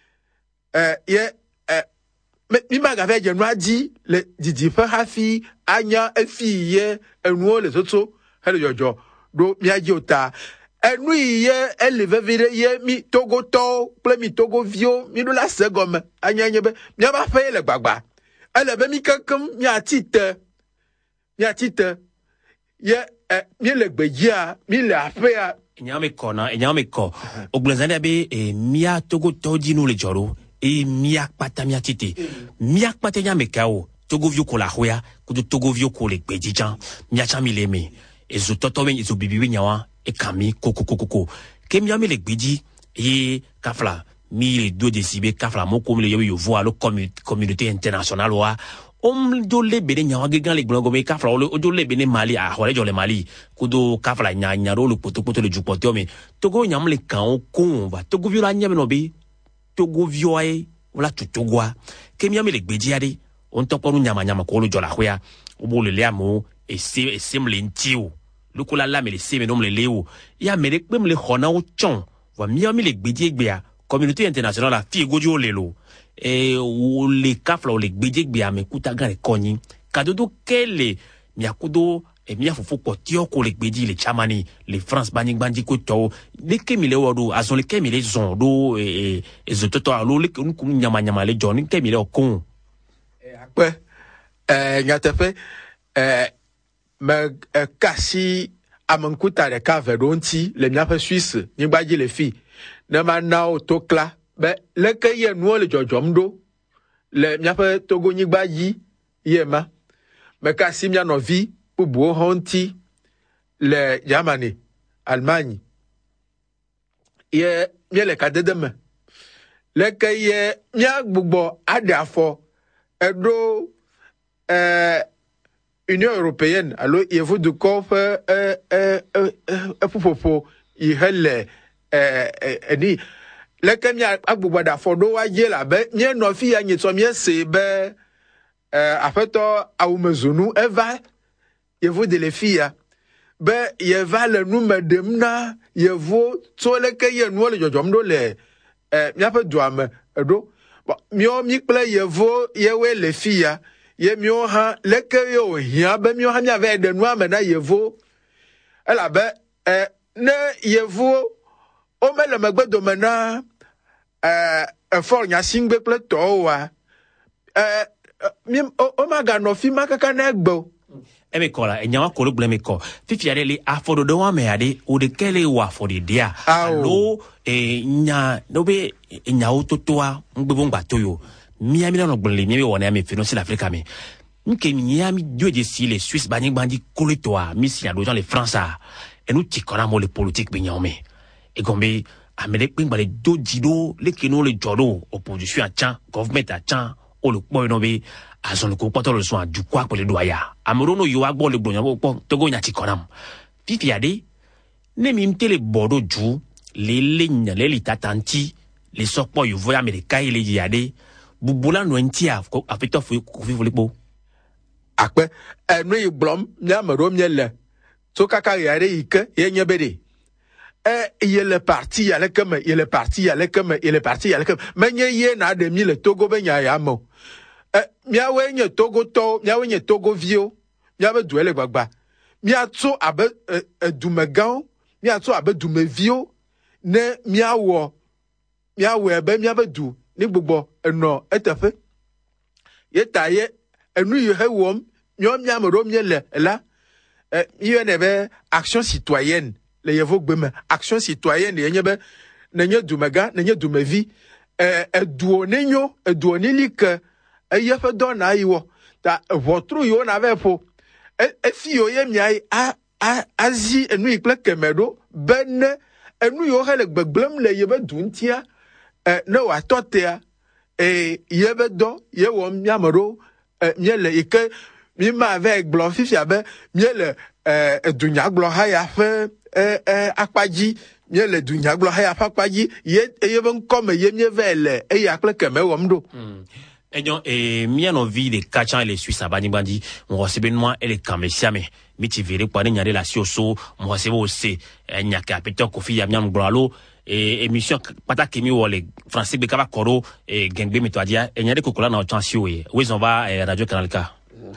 Euh, yeah, euh, mais mi ma gave je noa di le didi fa hafi anya efi ye enu le soso hele jojo do mi aji ota enu ye ele vevire ye mi Togo to ple mi Togo vio mi do la segom anya nyebe mi ba fe le gbagba ele be mi kankan mi atite mi atite ye eh, mi le gbejia mi le afea nyame kona nyame ko oglezane be e mia Togo to di no le joro e miak pata miatite miak pata nya mekao Togo vio ko la hoya kudo Togo vio ko le gbejijan miacha mi leme e zo toto wen zo bibiwi nyawa e kami koko koko koko ke mi ame le gbeji e kafla mi le do de sibe kafla moko mi le yo vo alo communauté internationale wa om do le bene nyawa gegan le gbongo me kafla o do le bene Mali a hore jo le Mali kudo kafla nya nya ro le poto poto le jupoto me Togo nyam le kan o kon va Togo vio la nya me no be Togo vioe wala tutogwa ke mi ame le gbeji ade on topo nu nyama nyama ko lo jola hoya obo le leamo e se e semble ntio lukola la me le se me nom le leo ya me le pem le khona o chon wa mi ame le gbeji egbea communauté internationale a fi gojo lelo e o le kafla o le gbeji egbea me kuta gan le konyi kadodo kele mi akudo e mi afofo potio ko le gbeji le chamani le France bani bandi ko to le kemi le wodo azon le kemi le zon do e e zototo alo le kun kun nyama nyama le joni kemi le okon e akpe eh nyatefe eh me kasi amankuta de cave donti le miafe Suisse ni gbaji le fi na ma na o to kla be le ke ye nu le jojomdo le miafe Togo ni gbaji yema me kasi mia no vi Bubu honti le Germany Allemagne ye mi le kadedeme le ke ye mi agbugbo adafo edo euh Union européenne alors il faut de corps euh euh euh fofofo i hele euh eni le ke mi agbugbo adafo do wa je la be mi no fi ya nyeto mi se be euh afeto awumezunu eva yevo de les filles be yeva le nume demna yevo to le ke ye nu le jojom do le eh mi afa duame do mio mi ple yevo yewe le filles ye mio ha le ke yo hia be mio ha mi ave de nu amena yevo ela be eh ne yevo o me le megbe do mena eh effort nya singbe kple tɔwo wa eh mi o ma ga no fi ma kaka na egbo e me kola e nyawa kolo ble me ko fifi ade le afodo do wa me ade o de kele wa for de dia allo e nya no be nya o totoa ngbe ngba toyo mi ami no gble mi wona ami fi no si l'Afrique mi nke mi ami dio de si les Suisse bani bandi kolo toa mi si ado les Français et nous ti kona mo le politique be nyome e gombe amele ping bale do jido le kino le jodo opposition a chan government a chan o le po no be azon ko poto le so adu kwa ko le doya amorono yo agbo le gbonyan po togo nya ti konam fifi ade ne mi mtele bodo ju le lenya le litatanti le sopo yo voya america ile yade bubula no ntia ko afito fu ko fi lepo akpe enu iblom nya maro miele to kaka yare ike yenye bede eh il le parti il le comme il le parti il le comme il le parti il le comme menye ye na de mi le Togo be nya ya mo eh mia we nye Togo to mia we nye Togo vio mia be duele gbagba mia tso abe dumegan mia tso abe dumevio ne mia wo mia we be mia be du ni gbogbo eno etefe ye taye enu ye hewom mia mia mo ro mie le la eh ye ne be action citoyenne le yevo gbeme action citoyenne yenye be nenye dumega nenye dumevi eh eduo nenyo eduo nilike eye fe do na yiwo ta votru yo na ve fo e fi yo ye miai a a azi enu ikle kemedo ben enu yo hele gbegblem le yebe duntia eh ne wa totea e yebe do ye wo miamaro eh miele ike mi ma avec blanc fifi abe miele eh dunya glo ha ya fe eh eh akpaji miele dunya glo ha ya fa akpaji ye ye ben comme ye mie vele e ya kle keme wo mdo et donc et mien envie de kachan les Suisses à bani bandi on recevait moi et les kamesiame mi ti vere kwa nyade la sioso on recevait aussi nyaka peto kofi ya miam glalo et émission pata kemi wole français be kaba koro et gengbe metoadia et nyade kokola na chansio e oui on va radio Canal K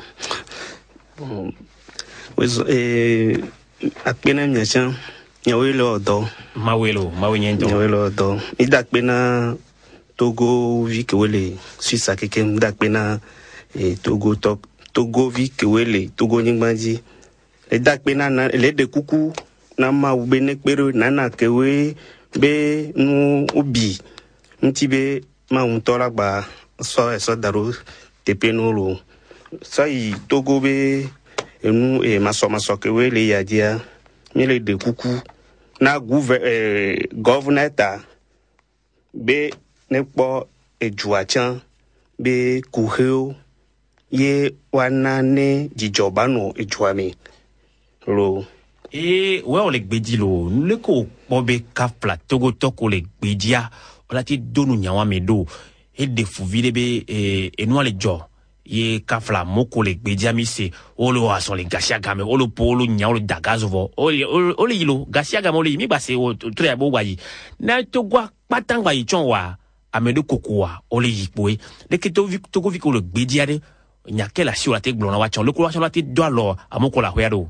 bon oui et akpena nyachan nyawelo do mawelo mawenyendo nyawelo do idakpena Togo vi que wele Suisse a quelqu'un d'akpena et Togo tok Togo vi que wele Togo nyingbanji le dakpena na le de kuku na ma ubene kpero nana kewe be nu ubi ntibe ma untola ba so so daro tepenolo so i Togo be enu e maso maso kewe le yadia mi le de kuku na gouver governor ta be nekpo ejuachan be kuheo ye wanane jijobano ejuame lo e we o le gbedi lo le ko pobe kafla Togo toko le gbedia o la ti donu nyawa medo e de fuvile be e enu le jo ye kafla moko le gbedia mi se o lo aso le gasia game o lo polo nyawo le dagazovo o le o le yilo gasia game o le mi ba se o tre abo wayi na Togo patangwa yichonwa amedo kokoa ole yipoe le keto vi Togo vi ko le gbediade nyake la si o la te glona wa chon le ko wa la te do alo amoko la hoyado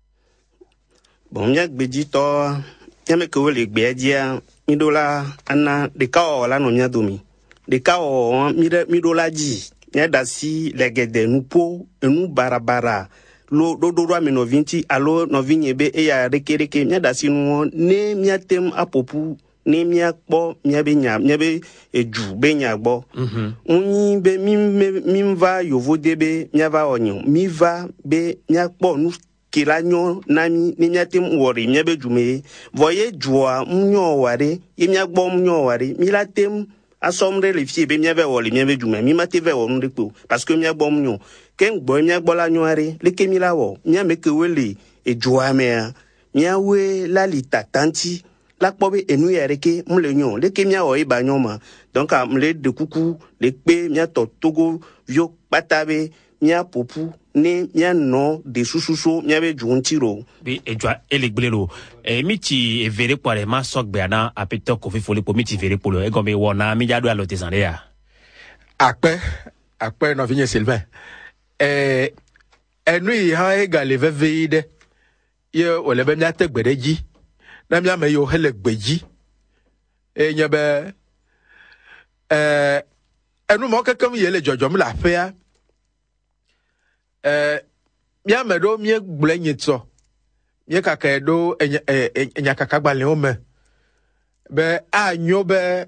bon nya gbedi to yame ko le gbedia mi dola ana de ka o la no nya domi de ka o mi de mi dola ji nya da si legede nu po enu barabara lo do do ro mi no vinti alo no vinyebe e ya rekereke nya da si nu ne miatem apopu ne mia kpo mia be nya mia be eju be nya gbo mhm unyi be mi mi va yovo debe mia va onyo mi va be mia kpo nu kilanyo na mi ne mia tem wori mia be jume voye jua mnyo ware ye mia gbo mnyo ware mi la tem asomre le fie be mia be wori mia be jume mi ma te ve wonu repo parce que mia gbo mnyo ken gbo mia gbo la nyoare le ke mi la wo mia me ke wele ejua me mia we la lita tanti la pobe enu yareke mle nyon le kemia o iba nyoma donc am le de kuku le pe mia to Togo vio patabe mia popu ne mia no de sususo mia be juntiro bi ejwa elegbelelo e miti e vere kware ma sokbe ana apeto kofi foli po miti vere polo e gombe wona mi jadu alo tesande ya akpe akpe no vinye Sylvain eh enu yi ha e gale veveide ye ole be mia tegbedeji na mia me yo hele gbeji e nyebe euh enu mo kekam yele jojom la fe a euh mia medo mie gble nyitso mie kaka do enya enya kaka gbale o me be anyo be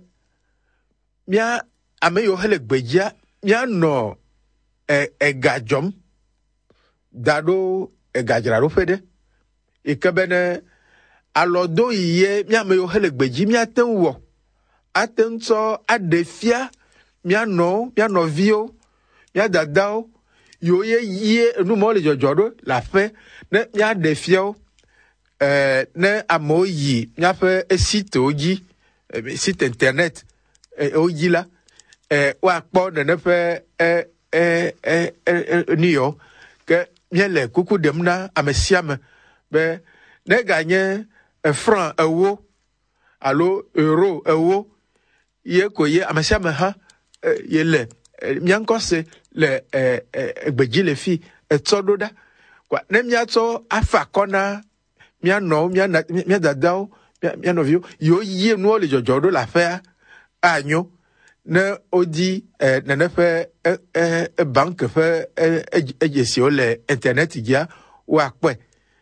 mia ameyo hele gbejia mia no e egajom dado egajra ro fede ikebene alodo iye mia meyo hele gbeji mia tenwo atenso adefia mia no mia no vio mia dadao yo ye ye nu mo le jojodo la fe ne mia defia euh ne amoyi mia fe site oji site internet oji la eh wa po ne fe eh eh eh niyo ke mia le kuku dem na amesiam be ne gagner un franc euro allo euro euro ye ko ye amesiam ha ye le mianko se le egbeji le fi etsododa kwa ne miato afa kona mia no mia mia dadao mia no vio yo ye no le jojodo la fa anyo ne odi ne ne fe banque fe ejesi o le internet dia wa pe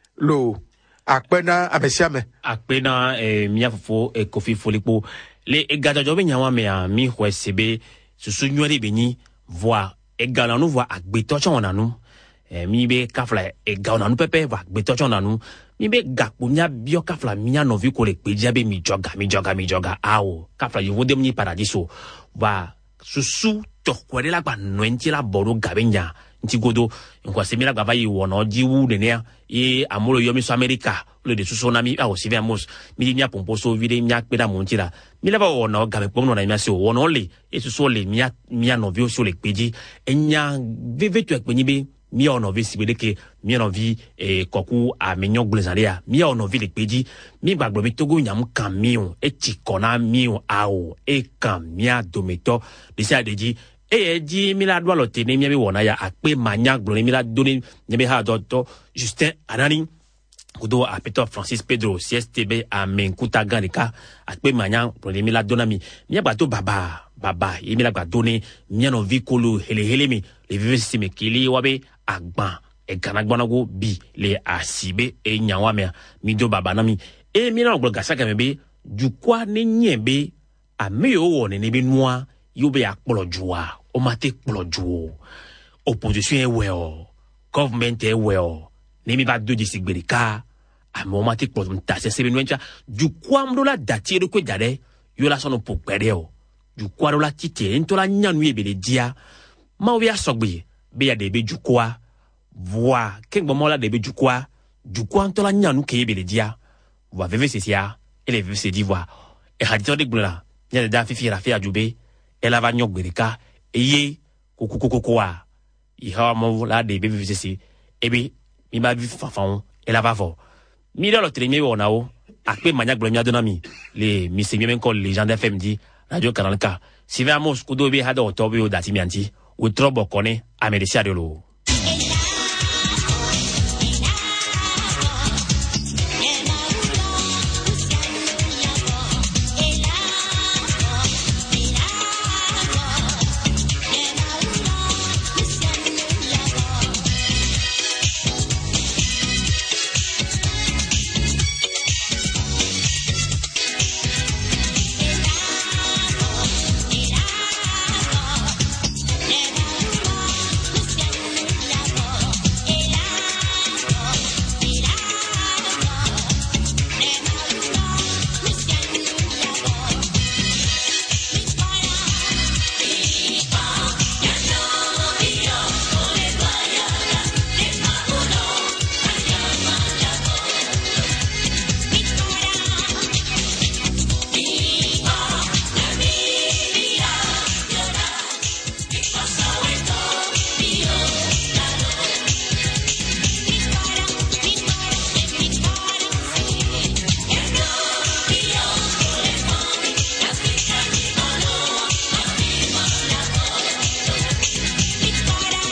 lo akpena amesiame akpena mia fofo Kofi Folipo le egajojo be nyawa me a mi hwesebe susu nywere beni voix egala nu voix agbeto chona nu eh mi be kafla egala nu pepe voix agbeto chona nu mi be gakpo nya bio kafla minya no vi ko le peja be mi joga mi joga mi joga awo kafla yo vodem ni paradiso va susu to kwere la gba no enti la bodo gabenya nti godo nkwa semira gba yi wono jiwu de ne e amolo yo mi so America le de susu na mi awo sivia mos mi nya pompo so vide nya peda mo ntira mi leba wono gabe pomno na mi ase wono le e susu le mia mia no vi so le peji enya veve to ekpenyi be mi ono vi sibede ke mi ono vi e koku a menyo glezaria mi ono vi le peji mi gbagbo mi togo nyam kan mi o e chikona mi o awo e kan mi a dometo de sia deji e ji mi la do lo tene mi be wona ya akpe manya glo mi la doni mi be ha do to Justin Anani kudo a Peter Francis Pedro C S T B a menkuta ganika akpe manya glo mi la donami mi ba to baba baba e mi la gba doni mi ono vi kolo hele hele mi le vive système kili wabe agban e ganagbanago bi le asibe e nyawa me mi do baba na mi e mi na ogbo gasa ka me be jukwa ne nyebe a me yo wo ne bi noa yo be akpolojua o mate kpolojuo opposition e we o government e we o ne mi ba do disigberika a mo mate kpolo ta se se be nwencha jukwa mdo la dati ro ko jade yo la sono popere o jukwa ro la tite ntola nyanu e be le dia ma obi asogbe be ya de be jukwa voix kengbo mola de be jukwa jukwa ntola nyanu ke be le dia voix veve sesia ele veve se divoire e hadito de gbola nya de da fifi rafi ajube ela va nyogberika eye kokokokokwa i ha mo la de be veve sesi ebe mi ba vi fafan ela va vo mi lo tremie wona o akpe manya gbola mi adonami le mi se mi men ko legende F M di radio Canal K si vamos kudo be hada otobe o dati mi anti o trobo kone amerisia de lo